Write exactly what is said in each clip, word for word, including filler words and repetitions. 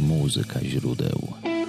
Muzyka źródeł.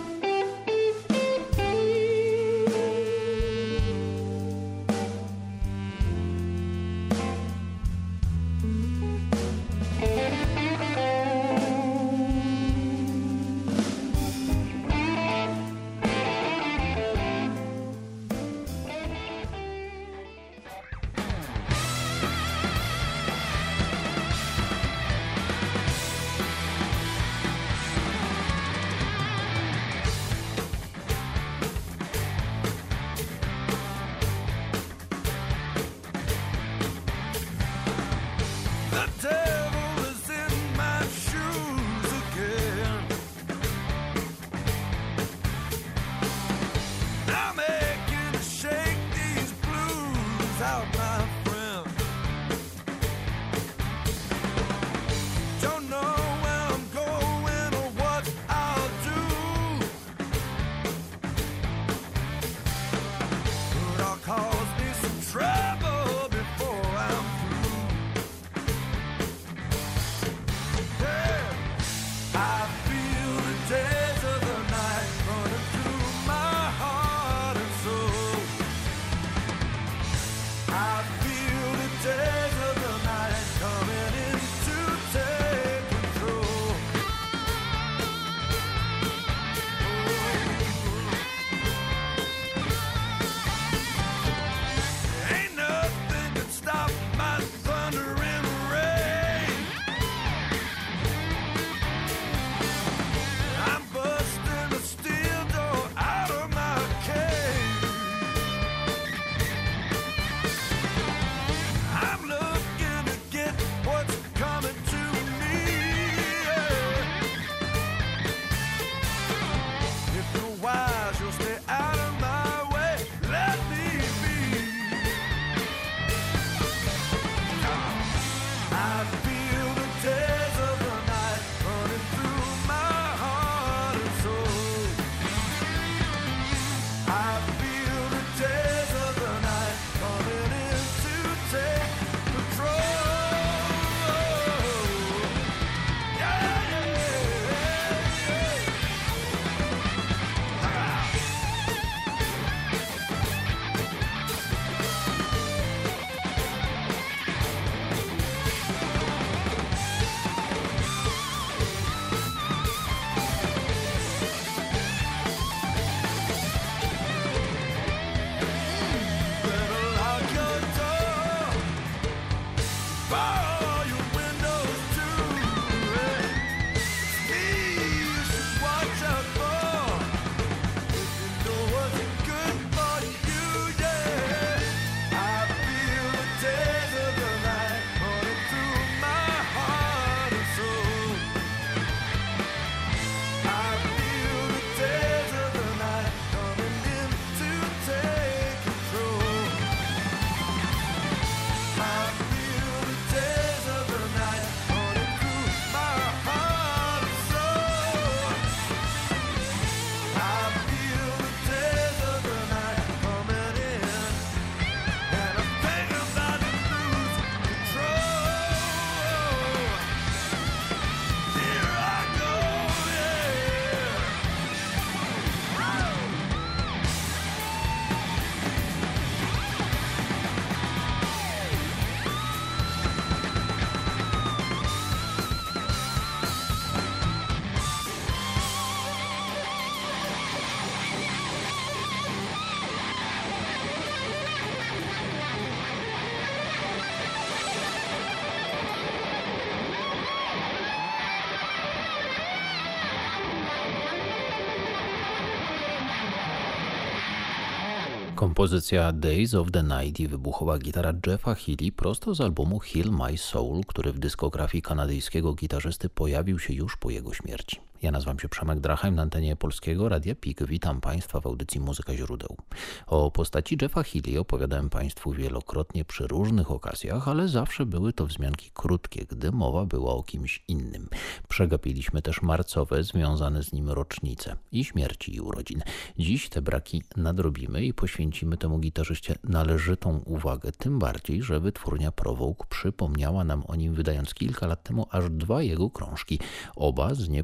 Kompozycja Days of the Night i wybuchowa gitara Jeffa Healey prosto z albumu Heal My Soul, który w dyskografii kanadyjskiego gitarzysty pojawił się już po jego śmierci. Ja nazywam się Przemek Drachheim, na antenie Polskiego Radia P I K. Witam Państwa w audycji Muzyka źródeł. O postaci Jeffa Healey opowiadałem Państwu wielokrotnie przy różnych okazjach, ale zawsze były to wzmianki krótkie, gdy mowa była o kimś innym. Przegapiliśmy też marcowe, związane z nim rocznice i śmierci i urodzin. Dziś te braki nadrobimy i poświęcimy temu gitarzyście należytą uwagę, tym bardziej, że wytwórnia Provoke przypomniała nam o nim, wydając kilka lat temu aż dwa jego krążki, oba z niepublikowanych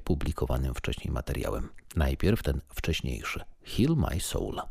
publikowanym wcześniej materiałem. Najpierw ten wcześniejszy, Heal My Soul.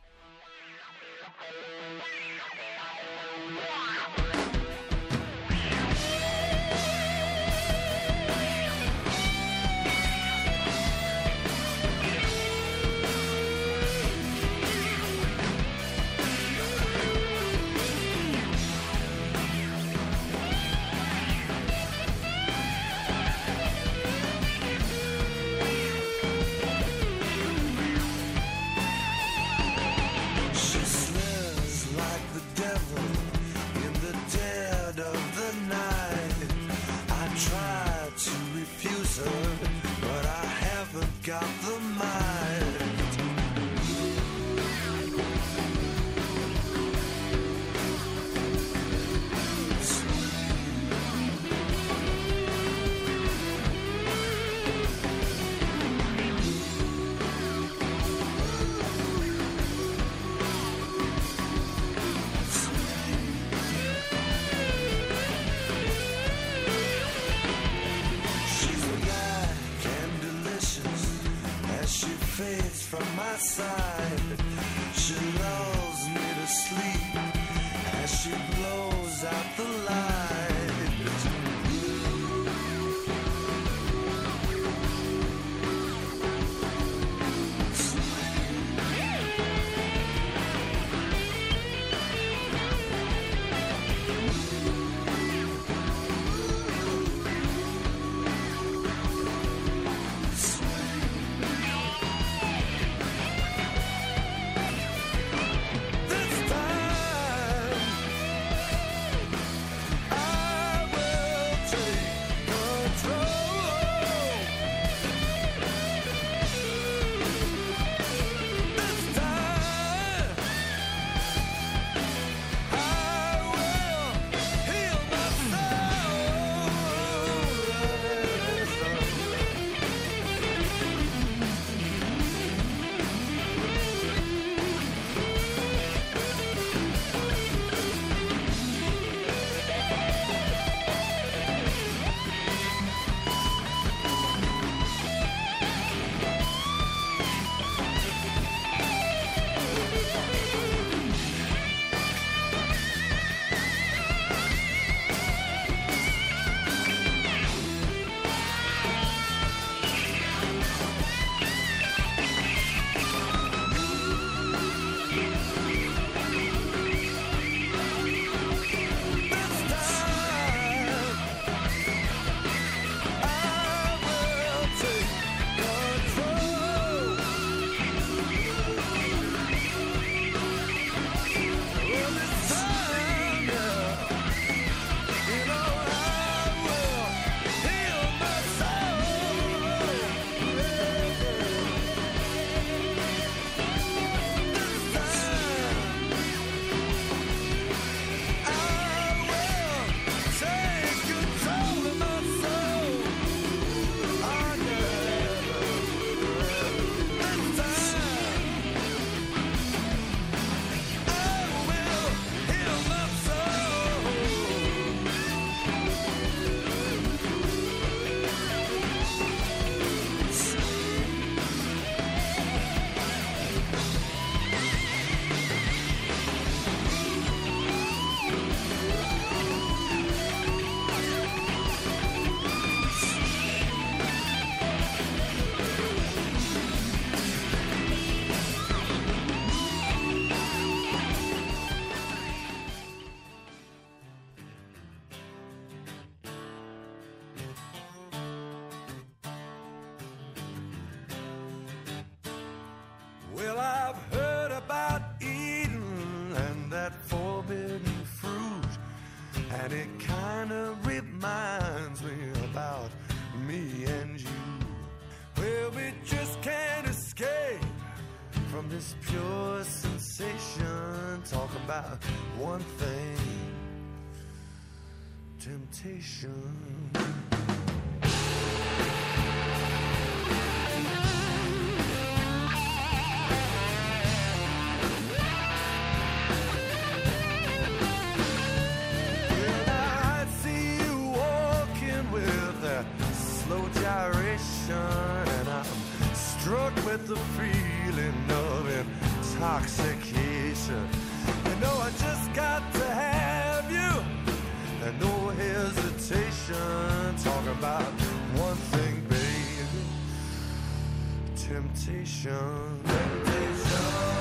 Well, I've heard about Eden and that forbidden fruit, and it kind of reminds me about me and you. Well, we just can't escape from this pure sensation. Talk about one thing, temptation. Slow gyration with the feeling of intoxication. You know I just got to have you, and no hesitation. Talk about one thing, baby. Temptation. Temptation.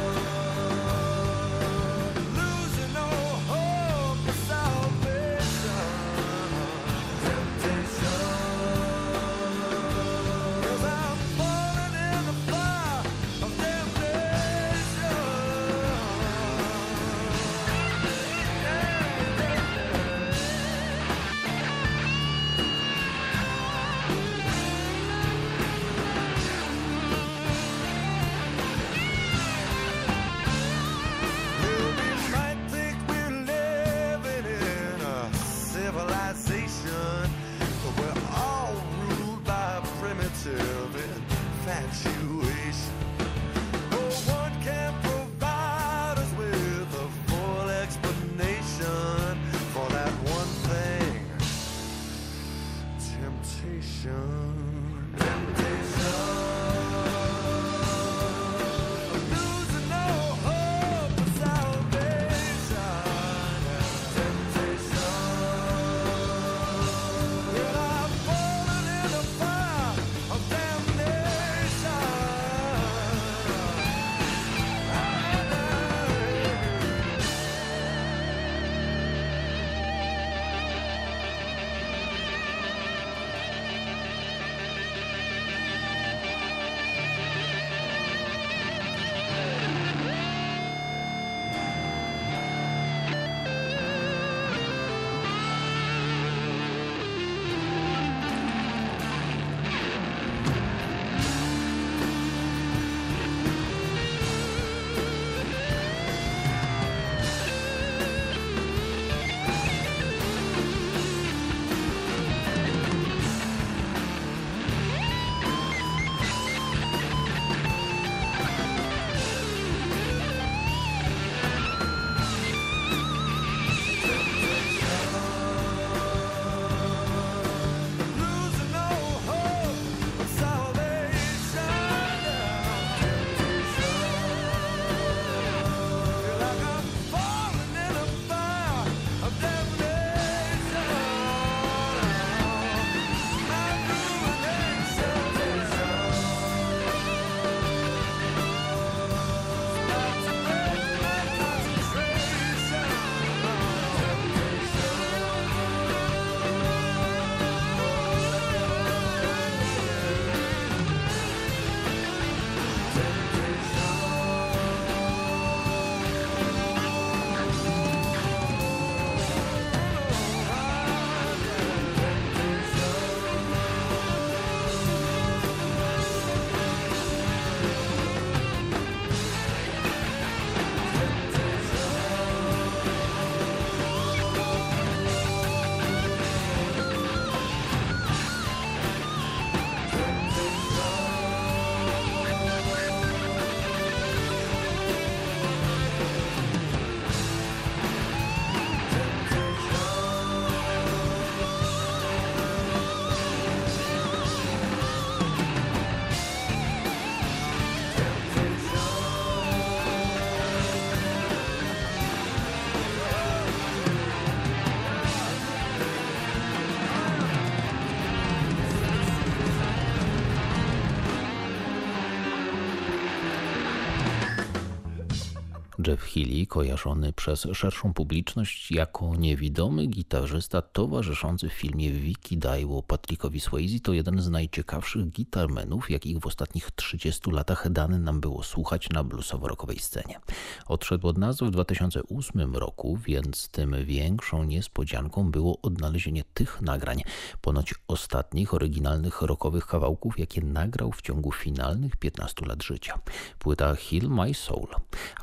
Jeff Healey, kojarzony przez szerszą publiczność jako niewidomy gitarzysta towarzyszący w filmie Vicky Daiwo Patrickowi Swayze, to jeden z najciekawszych gitarmenów, jakich w ostatnich trzydziestu latach dane nam było słuchać na bluesowo-rockowej scenie. Odszedł od nas w dwa tysiące ósmym roku, więc tym większą niespodzianką było odnalezienie tych nagrań, ponoć ostatnich oryginalnych rockowych kawałków, jakie nagrał w ciągu finalnych piętnastu lat życia. Płyta Heal My Soul. Ale to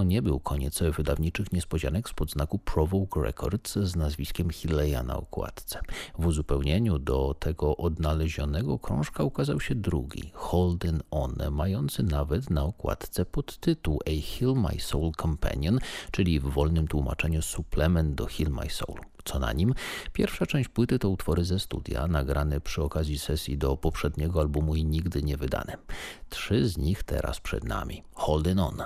nie był koniec wydawniczych niespodzianek spod znaku Provoke Records z nazwiskiem Hilleya na okładce. W uzupełnieniu do tego odnalezionego krążka ukazał się drugi, Holding On, mający nawet na okładce podtytuł A Heal My Soul Companion, czyli w wolnym tłumaczeniu suplement do Heal My Soul. Co na nim? Pierwsza część płyty to utwory ze studia, nagrane przy okazji sesji do poprzedniego albumu i nigdy nie wydane. Trzy z nich teraz przed nami. Holding On.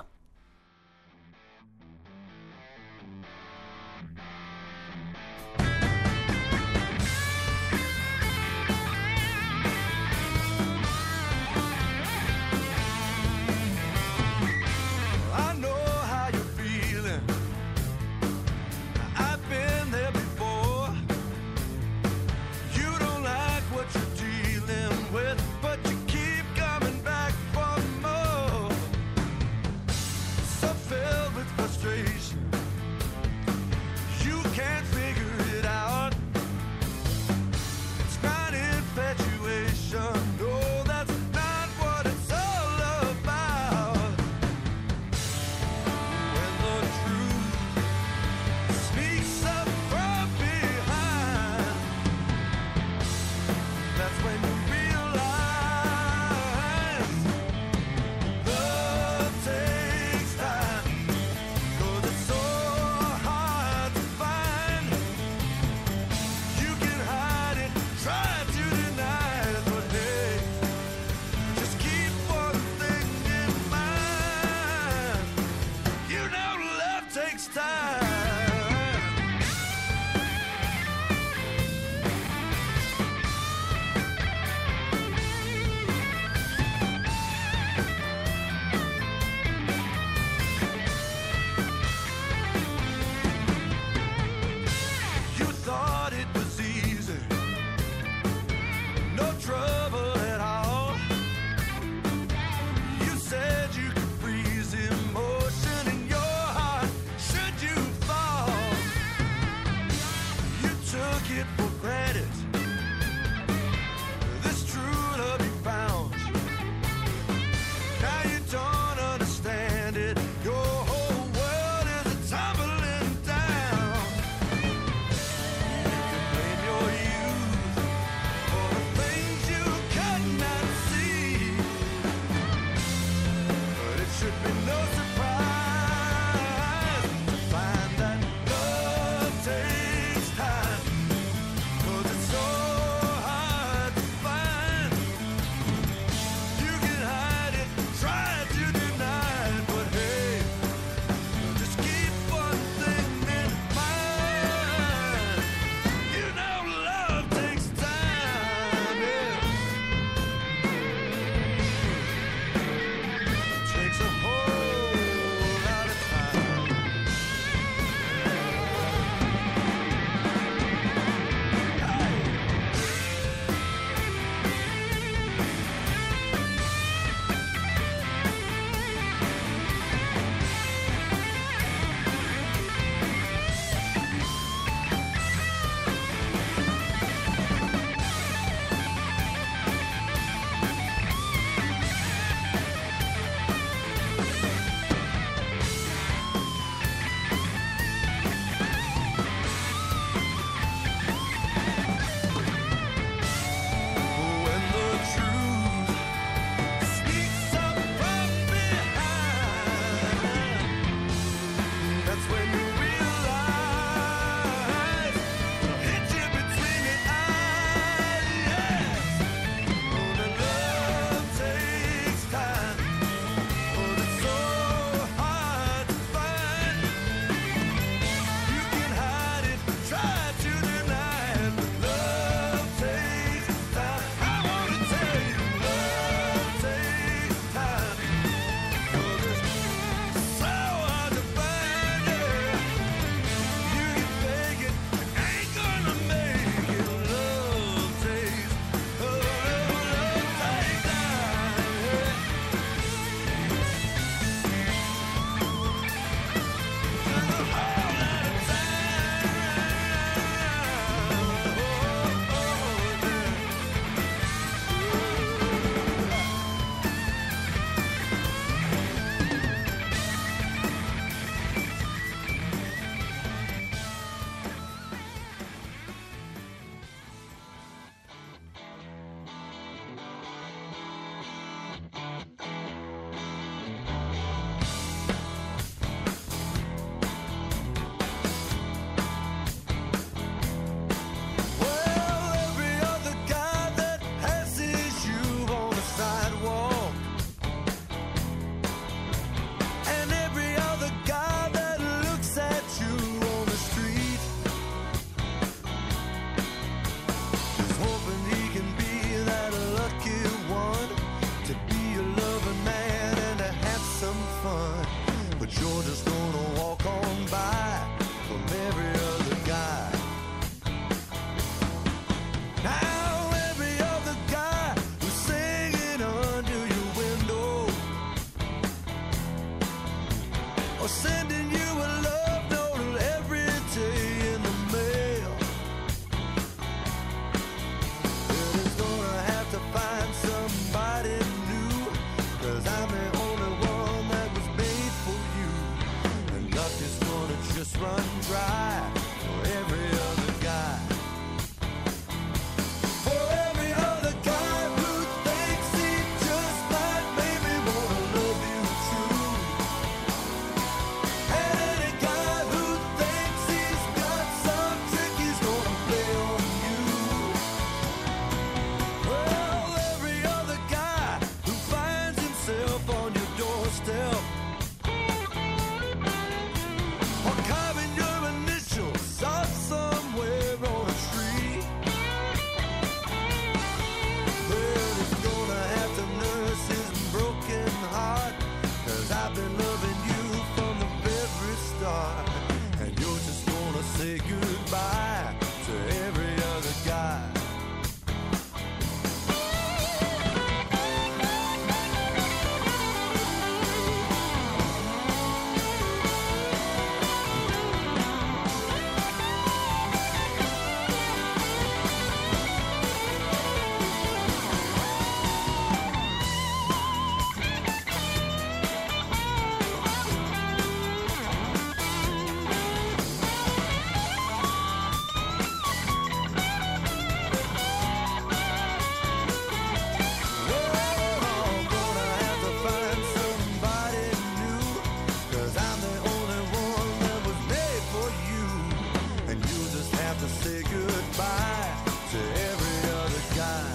have to say goodbye to every other guy.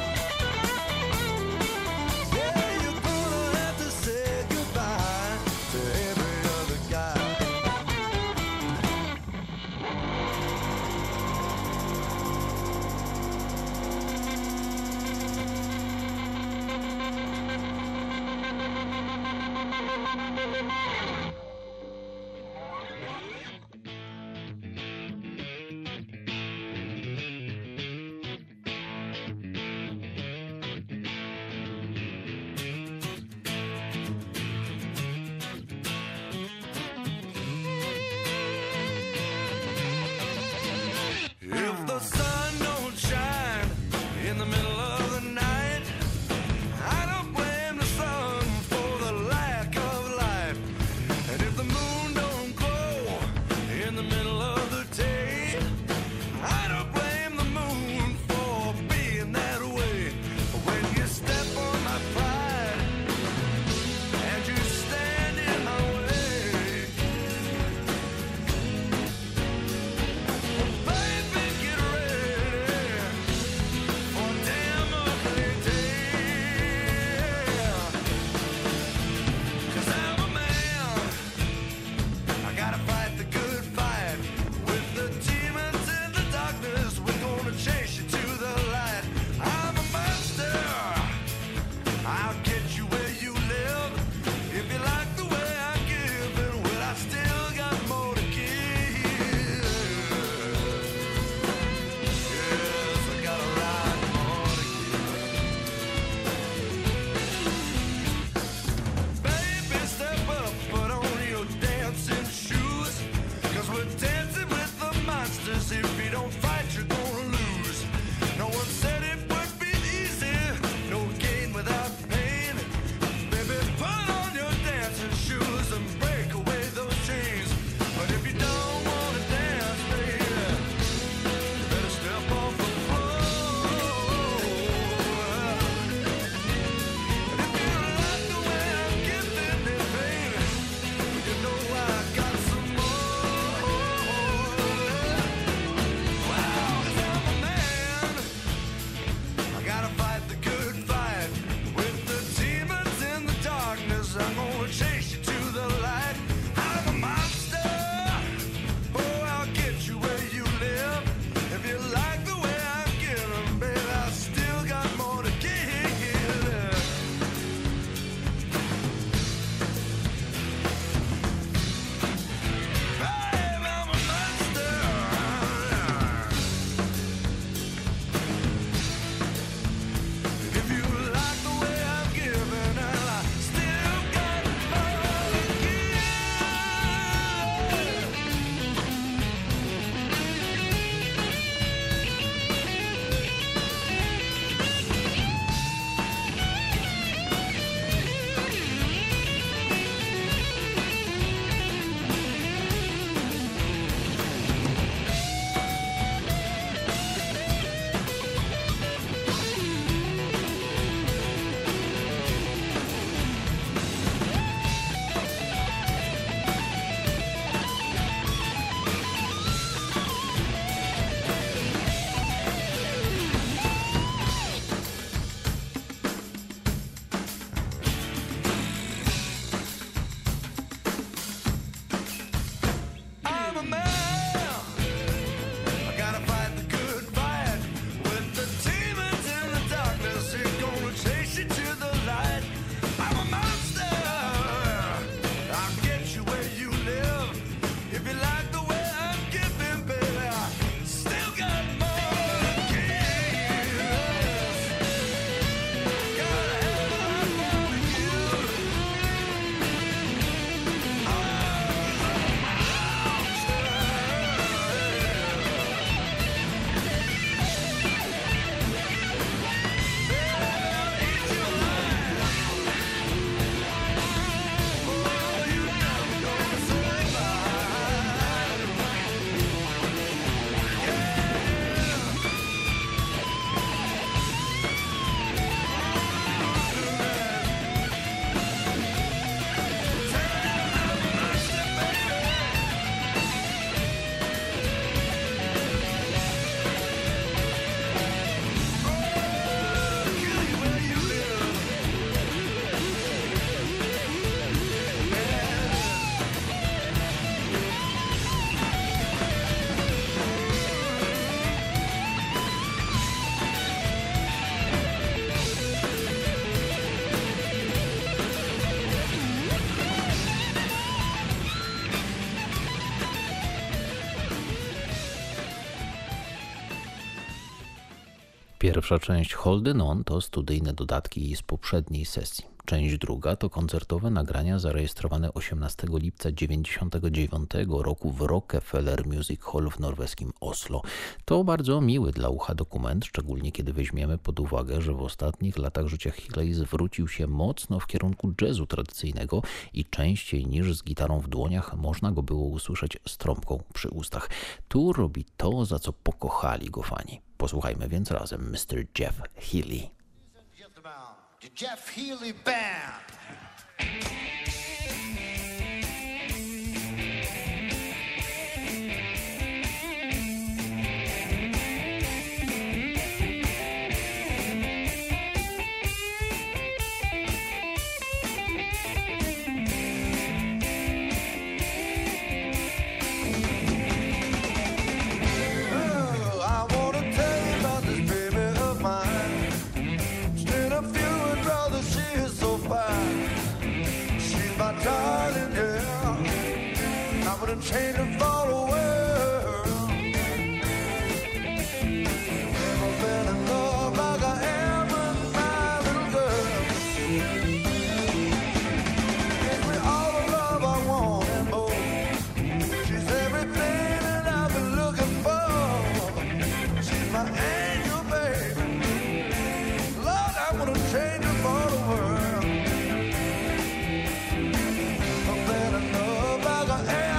Yeah, you're gonna have to say goodbye to every other guy. If the sun don't shine in the middle of the night, I don't blame the sun for the lack of life. And if the moon don't glow in the middle of the day, I don't blame the moon for being that way. When you step on my pride and you stand in my way, baby, get ready for a damn ugly day. 'Cause I'm a man, I gotta fight the good fight. With the demons in the darkness, we're gonna chase you to the light. I'm a monster, I'll get you where you live. If you like the way I give, then well, I still got more to give. Yes, I got a lot more to give. Baby, step up, put on your dancing shoes. 'Cause we're dancing with the monsters. If you don't fight, you're gonna lose. No one said it would be easy, no gain without pain. Baby, put on your dancing shoes and break away those chains. But if you don't wanna dance, baby, you better step off the floor. And if you like the way I'm giving it, baby, you know I got some more. Well, Pierwsza część Holding On to studyjne dodatki z poprzedniej sesji. Część druga to koncertowe nagrania zarejestrowane osiemnastego lipca dziewięćdziesiątego dziewiątego roku w Rockefeller Music Hall w norweskim Oslo. To bardzo miły dla ucha dokument, szczególnie kiedy weźmiemy pod uwagę, że w ostatnich latach życia Healey zwrócił się mocno w kierunku jazzu tradycyjnego i częściej niż z gitarą w dłoniach można go było usłyszeć z trąbką przy ustach. Tu robi to, za co pokochali go fani. Posłuchajmy więc razem mister Jeff Healey. The Jeff Healey Band. Change it for the world. Never been in love like I am with my little girl. Gives me all the love I want and more. She's everything that I've been looking for. She's my angel, baby. Lord, I wanna change her for the world. Never been in love like I am.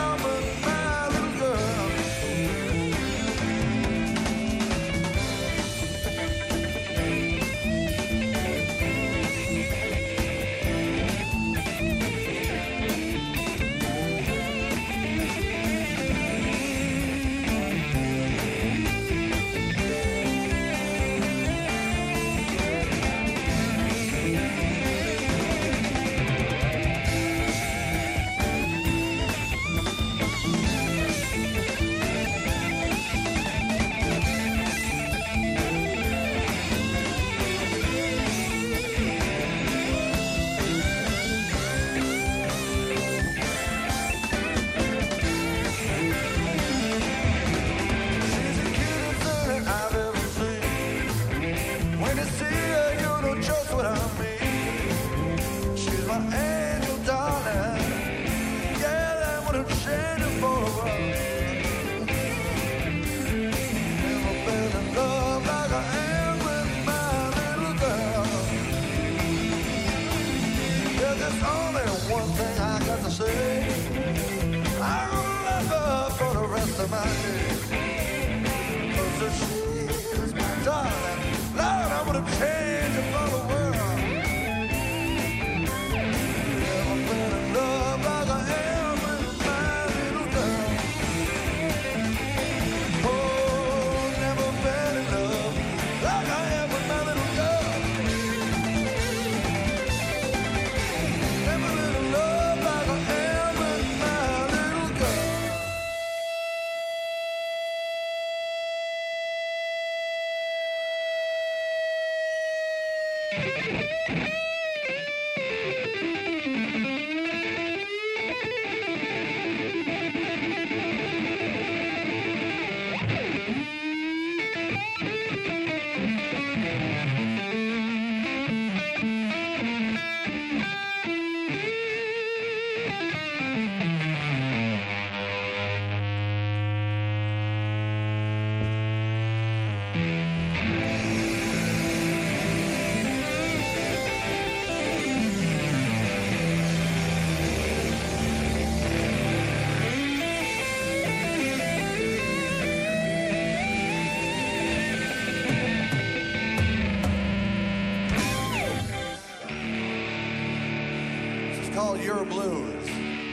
Your blues.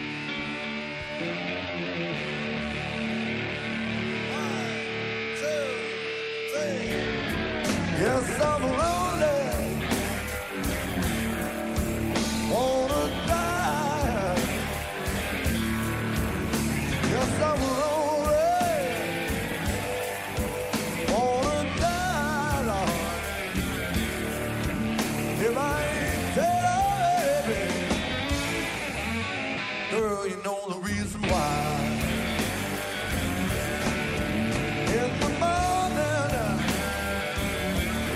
One, two, three. Yes, I'm lonely. Wanna die. Yes, I'm lonely. Wanna die, Lord. If I ain't dead, baby. Girl, you know the reason why. In the morning,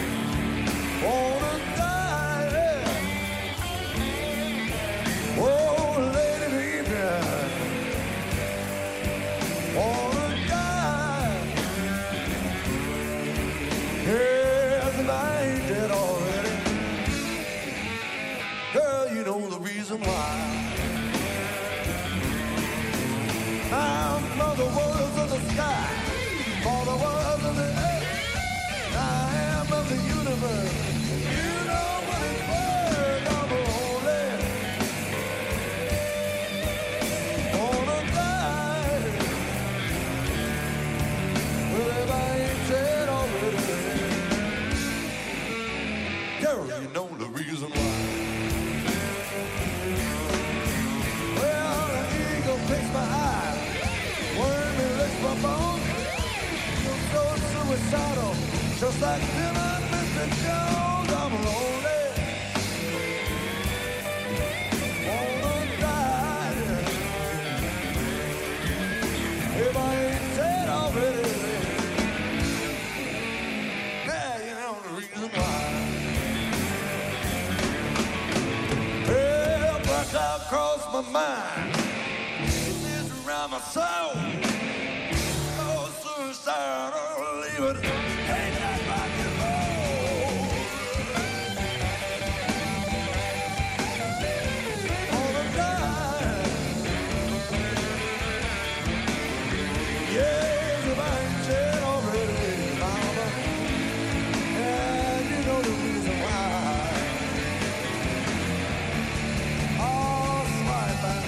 the saddle, just like Dylan, Mister Jones. I'm lonely. Wanna die. If I ain't said already, yeah, you know the reason why. Well, black cloud crossed my mind. It's around my soul. Oh, suicide, oh, leave it. Take that rock and roll. Wanna die. Yes, if I ain't said already, mama. And you know the reason why. Oh, swipe.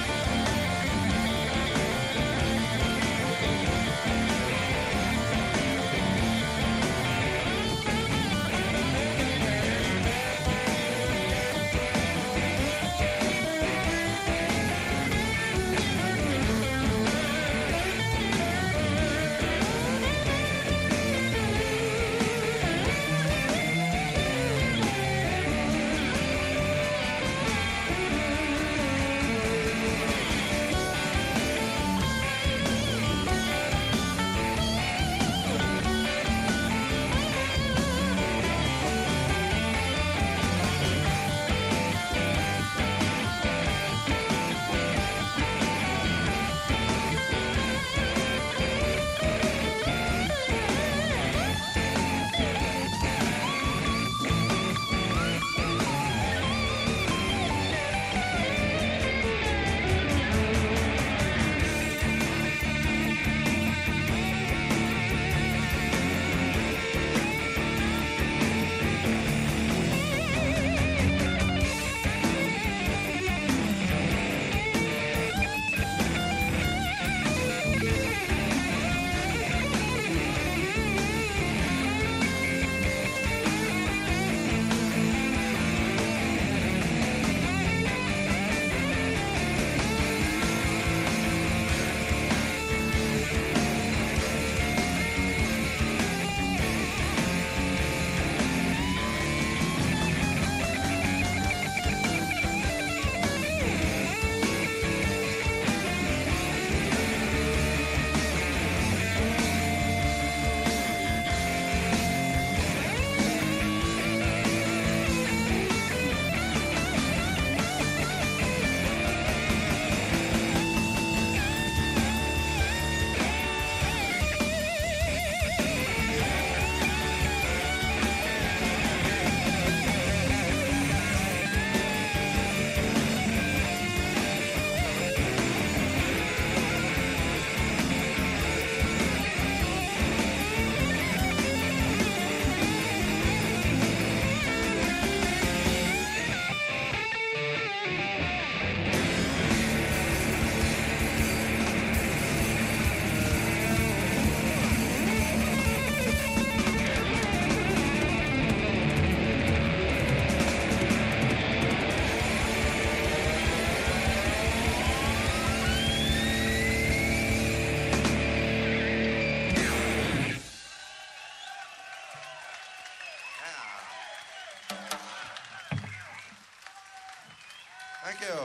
Thank you.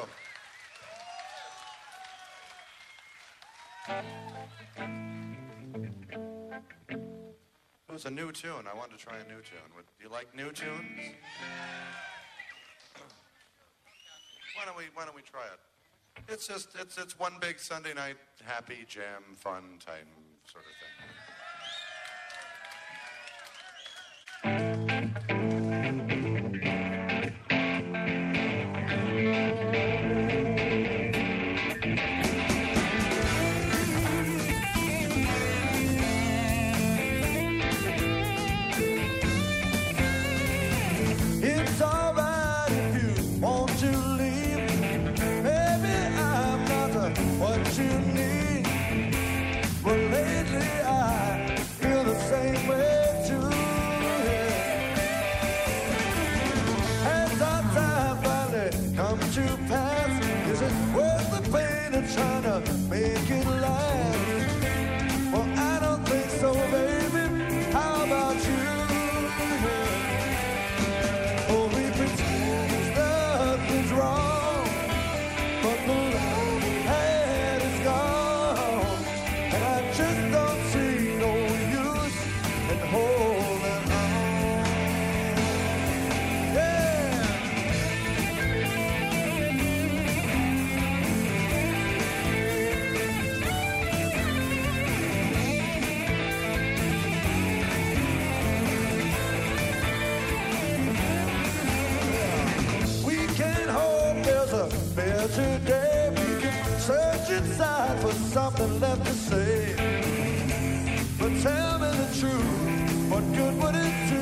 It was a new tune. I wanted to try a new tune. Would you like new tunes? Why don't we Why don't we try it? It's just it's it's one big Sunday night happy jam fun time sort of thing. It's alright if you want to leave. Maybe I'm not what you need. Well, lately I Better today we can search inside for something left to say. But tell me the truth, what good would it do?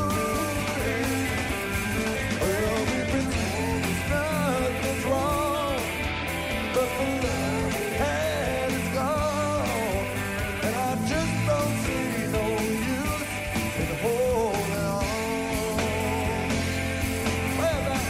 Well, we've been told nothing's wrong, but the love we had is gone, and I just don't see no use in holding on. Well, that,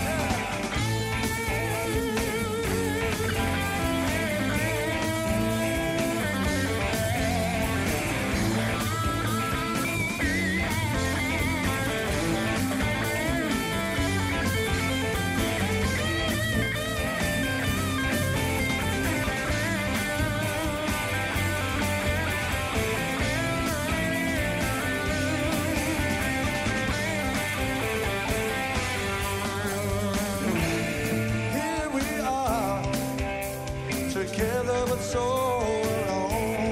here we are, together but so alone.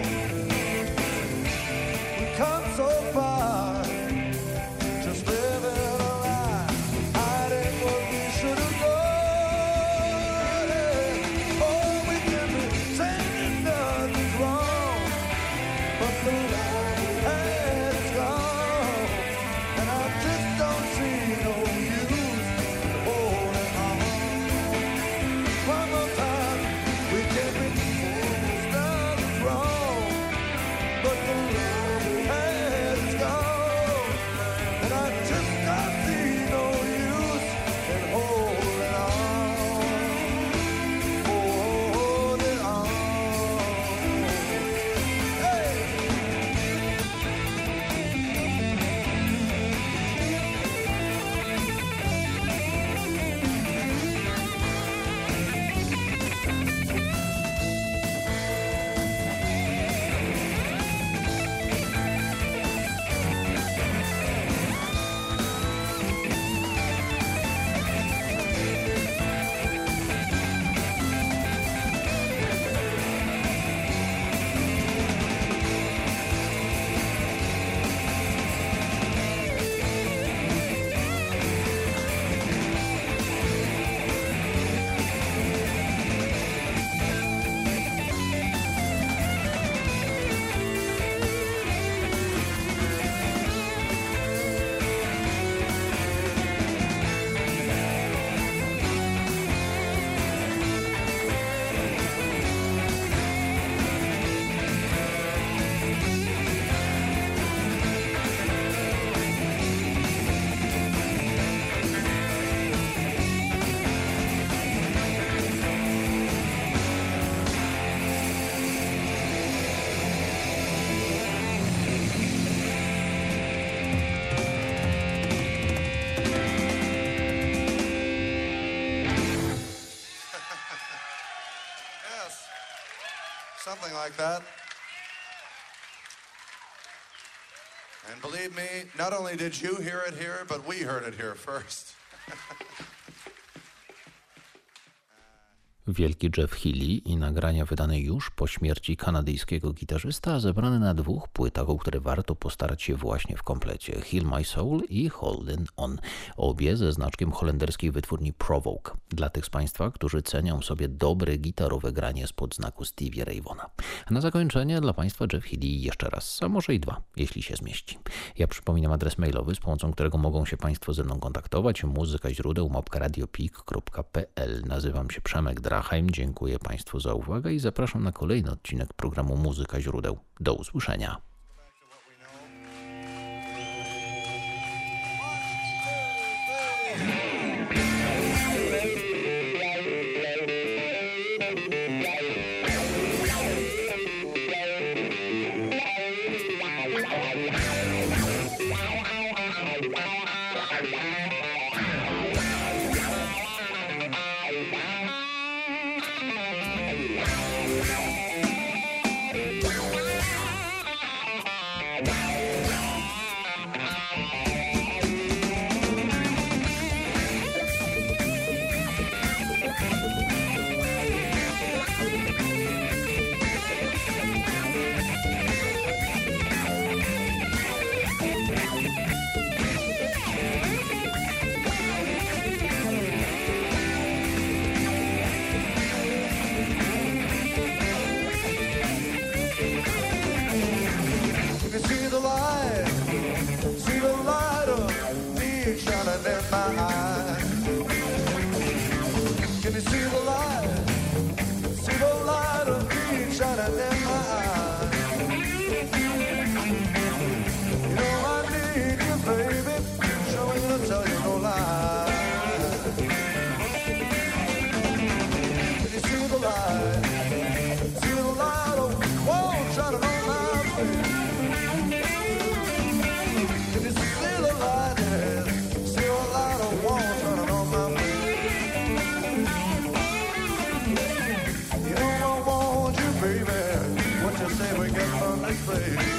We come so far, just living a lie, hiding what we should have known. Oh, we can pretend nothing's wrong, but the light has gone, and I just don't see no use in holding on. One more time, we can pretend nothing's wrong, but the light has gone, and I just don't see no use in holding on, holding on. Hey! Yes, something like that. And believe me, not only did you hear it here, but we heard it here first. Wielki Jeff Healey i nagrania wydane już po śmierci kanadyjskiego gitarzysta, zebrane na dwóch płytach, o które warto postarać się właśnie w komplecie: Heal My Soul i Holding On. Obie ze znaczkiem holenderskiej wytwórni Provoke. Dla tych z Państwa, którzy cenią sobie dobre gitarowe granie spod znaku Stevie Ray Vaughna. A na zakończenie dla Państwa Jeff Healey jeszcze raz, a może i dwa, jeśli się zmieści. Ja przypominam adres mailowy, z pomocą którego mogą się Państwo ze mną kontaktować: muzyka źródeł małpka radiopik kropka p l. Nazywam się Przemek Drachheim. Dziękuję Państwu za uwagę i zapraszam na kolejny odcinek programu Muzyka źródeł. Do usłyszenia. shining in my eyes. Can you see the light? See the light of me shining in my eyes. You know I need you, baby. Sure ain't gonna tell you no lie. Can you see the light? See the light of whoa shining on my face. Can you see the light? Yeah. See the light of whoa shining on my face. You know I want you, baby. What you say we get from this place?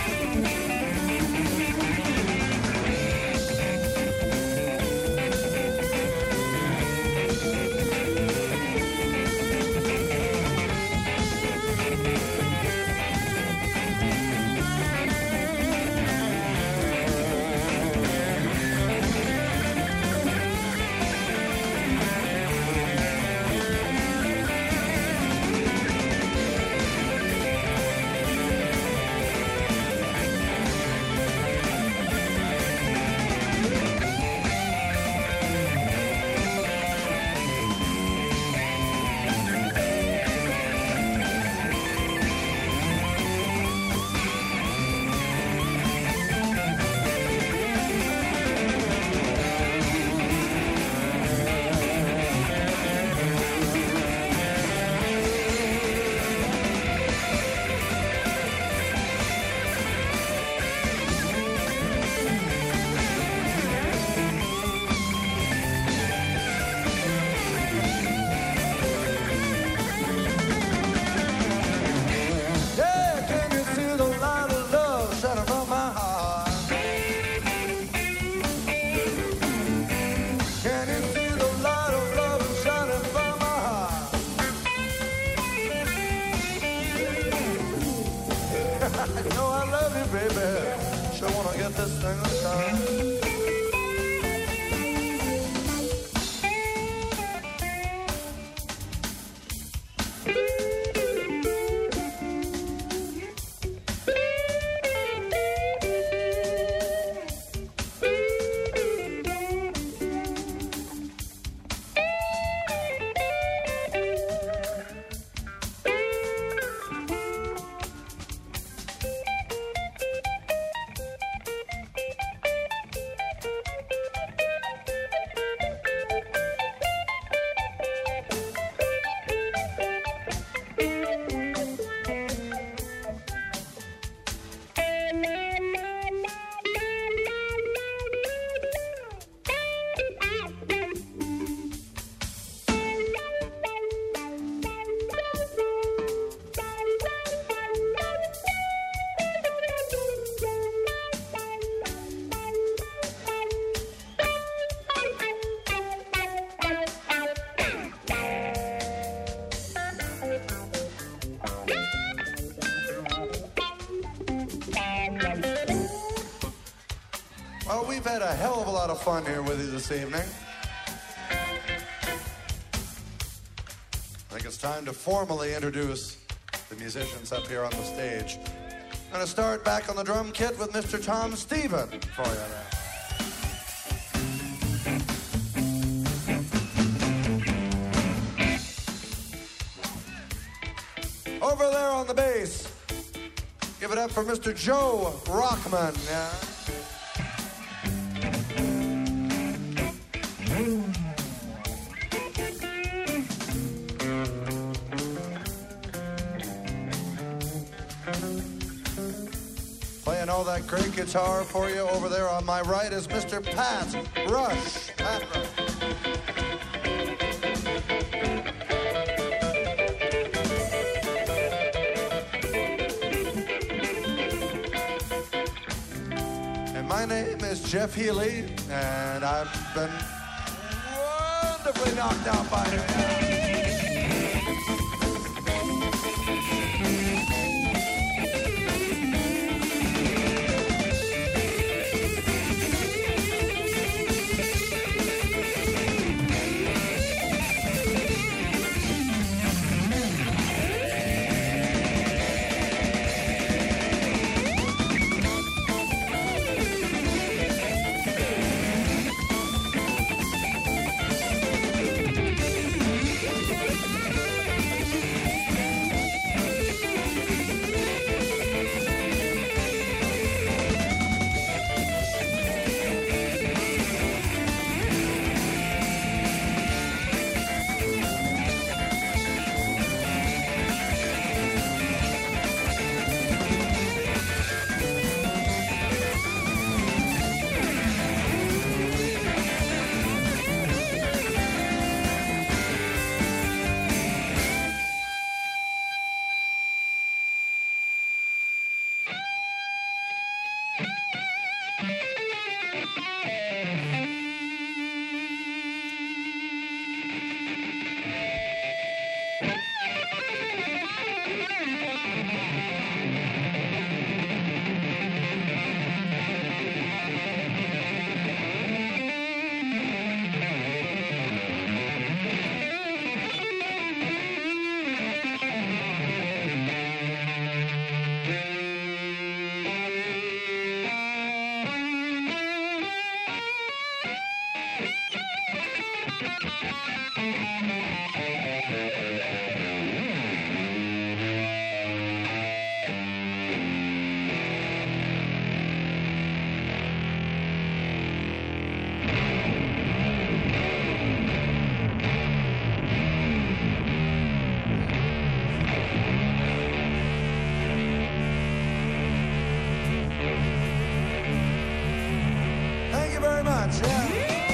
Well, we've had a hell of a lot of fun here with you this evening. I think it's time to formally introduce the musicians up here on the stage. I'm going to start back on the drum kit with Mister Tom Stephen for you there. Over there on the bass, give it up for Mister Joe Rockman. Yeah. Playing all that great guitar for you over there on my right is Mister Pat Rush. Pat Rush. My name is Jeff Healy, and I've been wonderfully knocked out by him. much, yeah.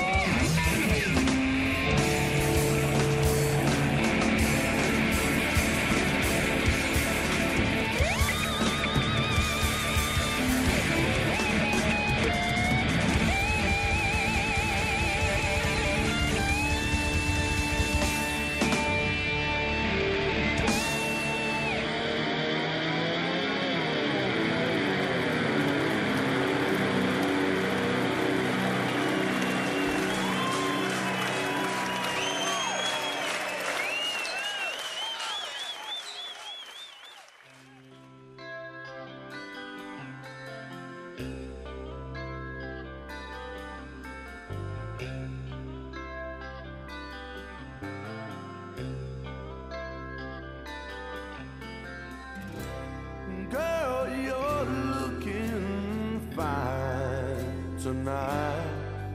Girl, you're looking fine tonight,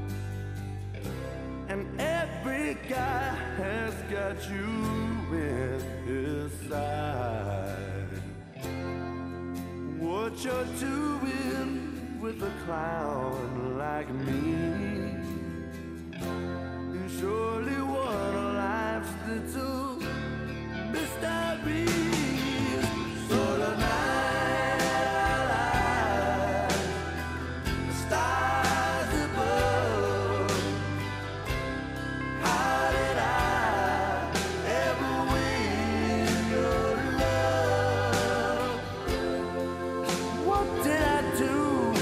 and every guy has got you in his side. What you're doing with a clown like me, you surely want a life's little mystery. So tonight, the stars above, how did I ever win your love? What did I do?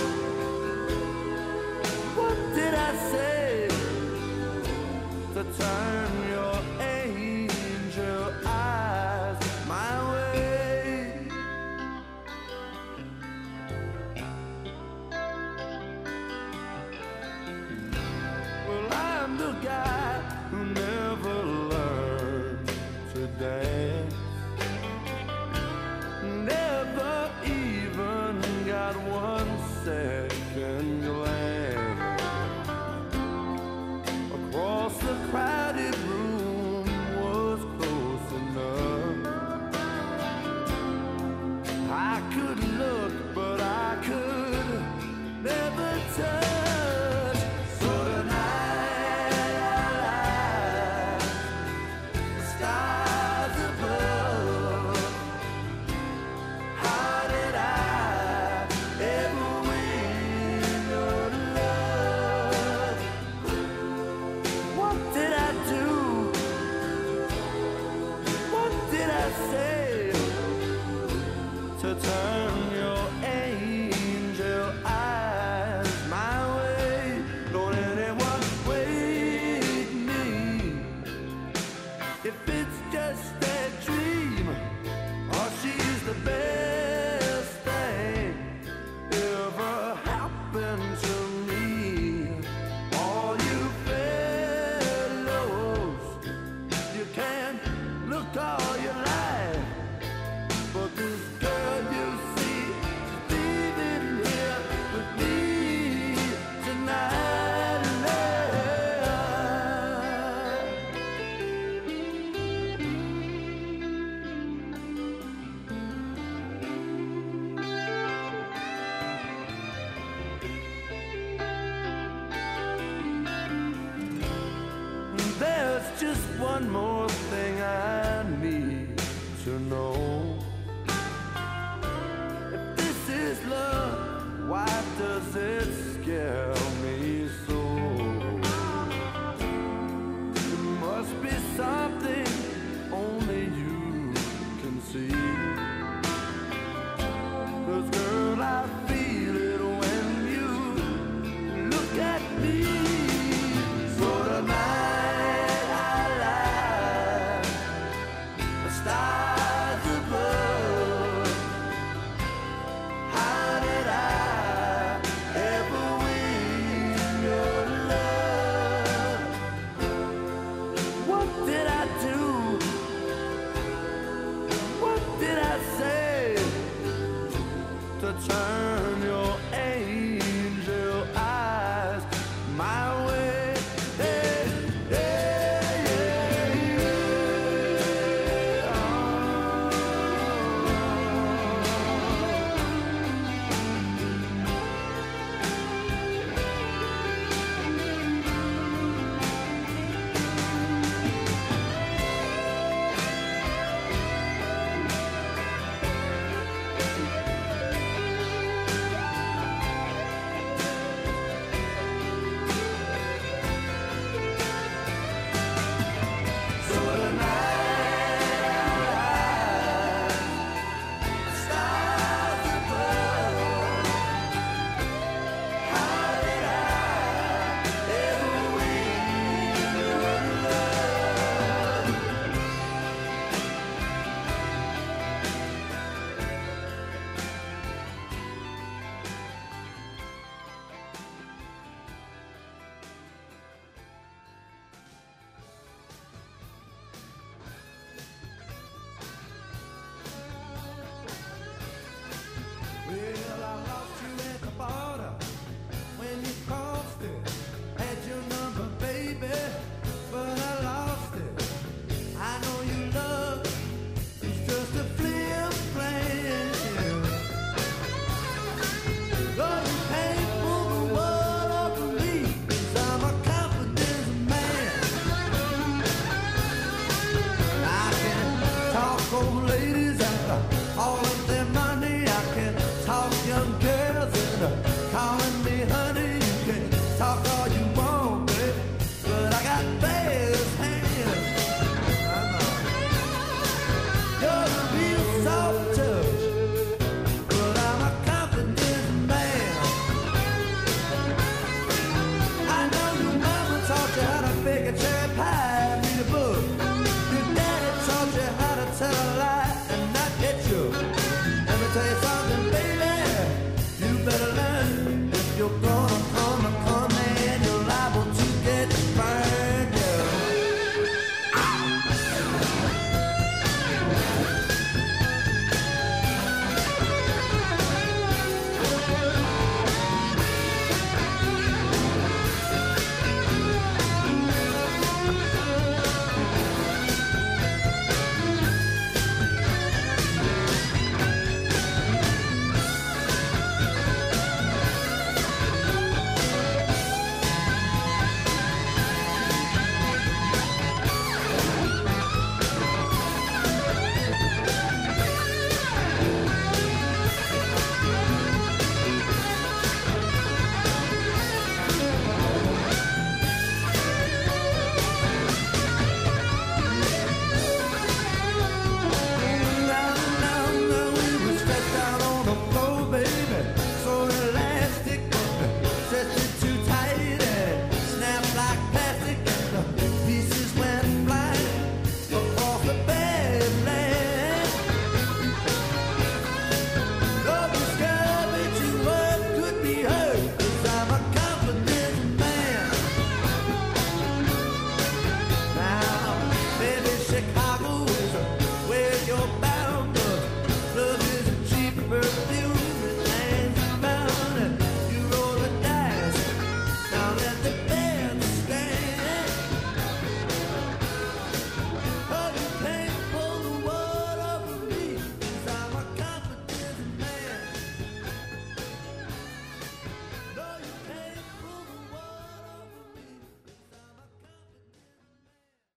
What did I say to turn your angel eyes my way? Well, I'm the guy who never learned to dance, never even got one second glance across the crowded room was close enough. I could look, but I could never touch. So tonight, the stars above, how did I ever win your love? What did I do? What did I say to turn your angel eyes my way? Don't anyone wake me if it's just a dream, or she's the best thing ever happened to me. All you fellows, you can look all you like, but this girl you see, she's leaving here with me tonight. There's just one more thing I need to know. If this is love, why does it scare me so? It must be something only you can see. 'Cause girl, I feel it when you look at me. So tonight I lie, the stars above. How in